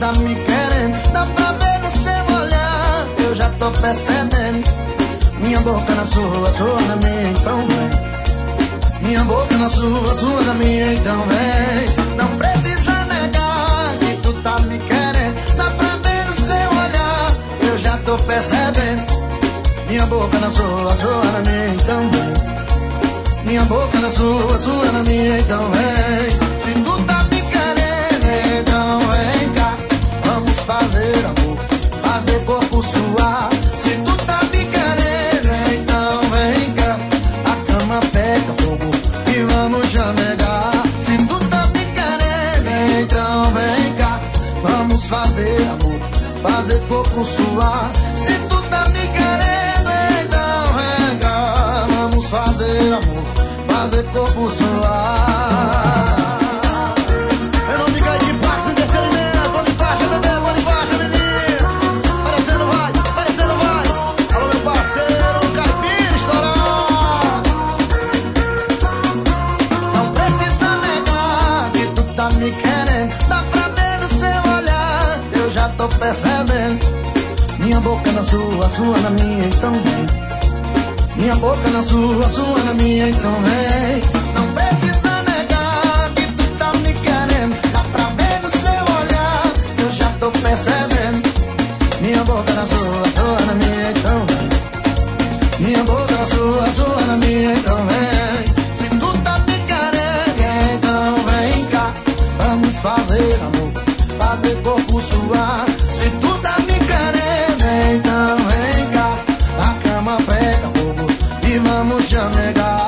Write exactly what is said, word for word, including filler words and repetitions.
tá me querendo. Dá pra ver no seu olhar, eu já tô percebendo. Minha boca na sua, sua na minha, então vem. Minha boca na sua, sua na minha, então vem. Não precisa negar que tu tá me querendo. Dá pra ver no seu olhar, eu já tô percebendo. Minha boca na sua, sua na minha, então vem. Minha boca na sua, sua na minha, então vem. Se tu tá me querendo, então vem cá. Vamos fazer amor, fazer corpo suar. Se tu tá me querendo, então vem cá. A cama pega fogo e vamos chamegar. Se tu tá me querendo, então vem cá. Vamos fazer amor, fazer corpo suar. Se tu tá me querendo, então vem cá. Vamos fazer amor, fazer corpo suar. Eu não digo aí de Pax Entretenimento. Bom de faixa, bebê, bom de faixa, menino. Parecendo vai, parecendo vai. Alô, meu parceiro, Caipira estourar. Não precisa negar que tu tá me querendo. Dá pra ver no seu olhar, eu já tô percebendo. Minha boca na sua, sua na minha, então vem. Minha boca na sua, sua na minha, então vem. Não precisa negar que tu tá me querendo. Dá pra ver no seu olhar, eu já tô percebendo. Minha boca na sua, sua na minha, então vem. Minha boca na sua, sua na minha, então vem. Se tu tá me querendo, então vem cá. Vamos fazer amor, fazer corpo suar. Se tu tá me querendo, então vem cá. A cama pega fogo e vamos chamegar.